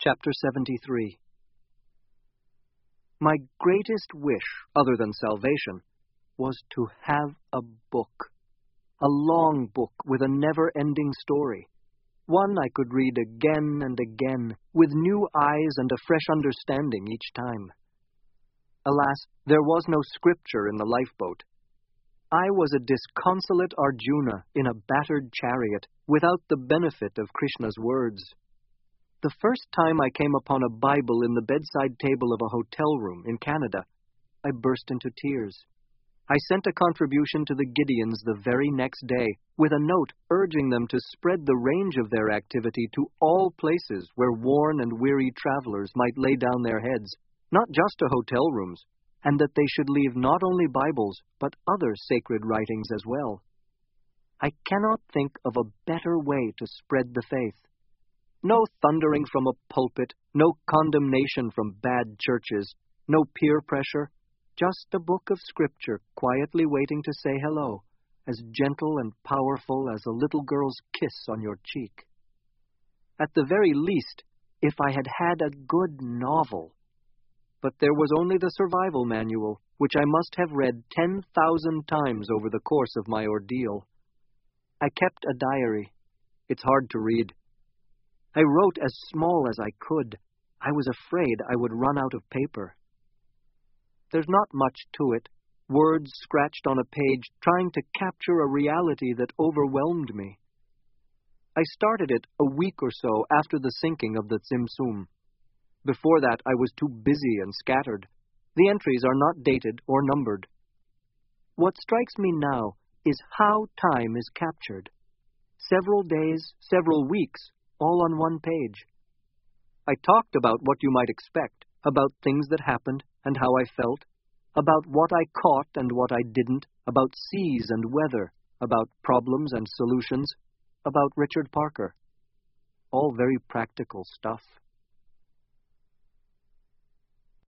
Chapter 73. My greatest wish, other than salvation, was to have a book. A long book with a never-ending story. One I could read again and again, with new eyes and a fresh understanding each time. Alas, there was no scripture in the lifeboat. I was a disconsolate Arjuna in a battered chariot, without the benefit of Krishna's words. The first time I came upon a Bible in the bedside table of a hotel room in Canada, I burst into tears. I sent a contribution to the Gideons the very next day, with a note urging them to spread the range of their activity to all places where worn and weary travelers might lay down their heads, not just to hotel rooms, and that they should leave not only Bibles, but other sacred writings as well. I cannot think of a better way to spread the faith. No thundering from a pulpit, no condemnation from bad churches, no peer pressure, just a book of Scripture quietly waiting to say hello, as gentle and powerful as a little girl's kiss on your cheek. At the very least, if I had had a good novel. But there was only the survival manual, which I must have read 10,000 times over the course of my ordeal. I kept a diary. It's hard to read. I wrote as small as I could. I was afraid I would run out of paper. There's not much to it, words scratched on a page trying to capture a reality that overwhelmed me. I started it a week or so after the sinking of the Tsimsum. Before that, I was too busy and scattered. The entries are not dated or numbered. What strikes me now is how time is captured. Several days, several weeks, all on one page. I talked about what you might expect, about things that happened and how I felt, about what I caught and what I didn't, about seas and weather, about problems and solutions, about Richard Parker. All very practical stuff.